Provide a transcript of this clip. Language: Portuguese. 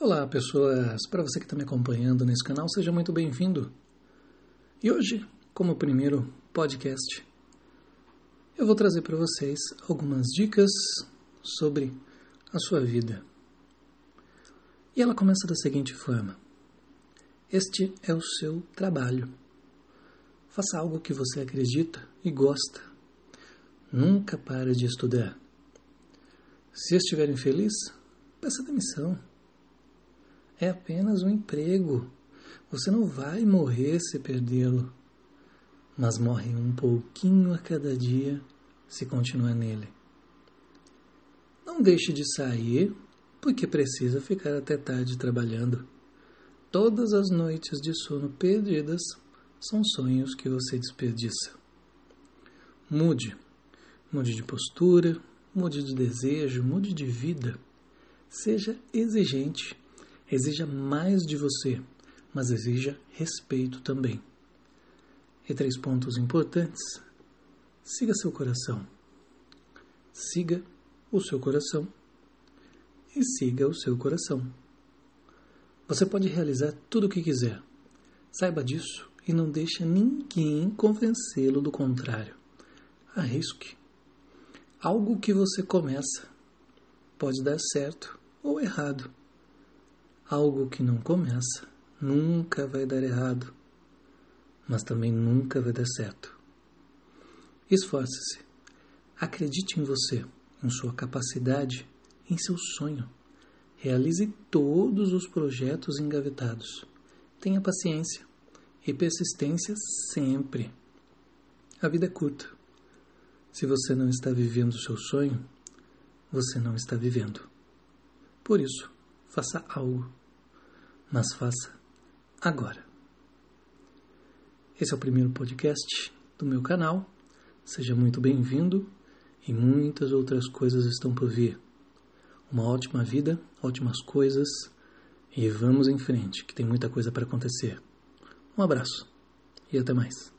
Olá pessoas, para você que está me acompanhando nesse canal, seja muito bem-vindo. E hoje, como primeiro podcast, eu vou trazer para vocês algumas dicas sobre a sua vida. E ela começa da seguinte forma: este é o seu trabalho. Faça algo que você acredita e gosta. Nunca pare de estudar. Se estiver infeliz, peça demissão. É apenas um emprego. Você não vai morrer se perdê-lo, mas morre um pouquinho a cada dia se continuar nele. Não deixe de sair porque precisa ficar até tarde trabalhando. Todas as noites de sono perdidas são sonhos que você desperdiça. Mude de postura, mude de desejo, mude de vida. Seja exigente. Exija mais de você, mas exija respeito também. E 3 pontos importantes. Siga seu coração. Siga o seu coração. E siga o seu coração. Você pode realizar tudo o que quiser. Saiba disso e não deixe ninguém convencê-lo do contrário. Arrisque. Algo que você começa pode dar certo ou errado. Algo que não começa nunca vai dar errado, mas também nunca vai dar certo. Esforce-se. Acredite em você, em sua capacidade, em seu sonho. Realize todos os projetos engavetados. Tenha paciência e persistência sempre. A vida é curta. Se você não está vivendo o seu sonho, você não está vivendo. Por isso, faça algo, mas faça agora. Esse é o primeiro podcast do meu canal. Seja muito bem-vindo e muitas outras coisas estão por vir. Uma ótima vida, ótimas coisas e vamos em frente, que tem muita coisa para acontecer. Um abraço e até mais.